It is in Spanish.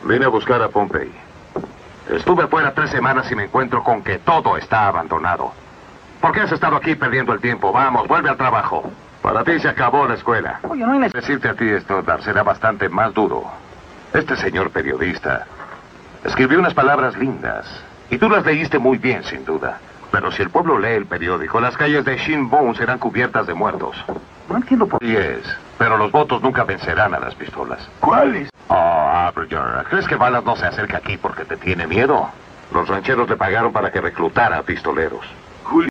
Vine a buscar a Pompey. Estuve fuera 3 semanas y me encuentro con que todo está abandonado. ¿Por qué has estado aquí perdiendo el tiempo? Vamos, vuelve al trabajo. Para ti se acabó la escuela. Oye, no hay necesidad. Decirte a ti esto, Dar, será bastante más duro. Este señor periodista escribió unas palabras lindas. Y tú las leíste muy bien, sin duda. Pero si el pueblo lee el periódico, las calles de Shinbone serán cubiertas de muertos. No entiendo por Sí es, pero los votos nunca vencerán a las pistolas. ¿Cuáles? Oh, Aberger, ¿crees que Balas no se acerca aquí porque te tiene miedo? Los rancheros le pagaron para que reclutara a pistoleros.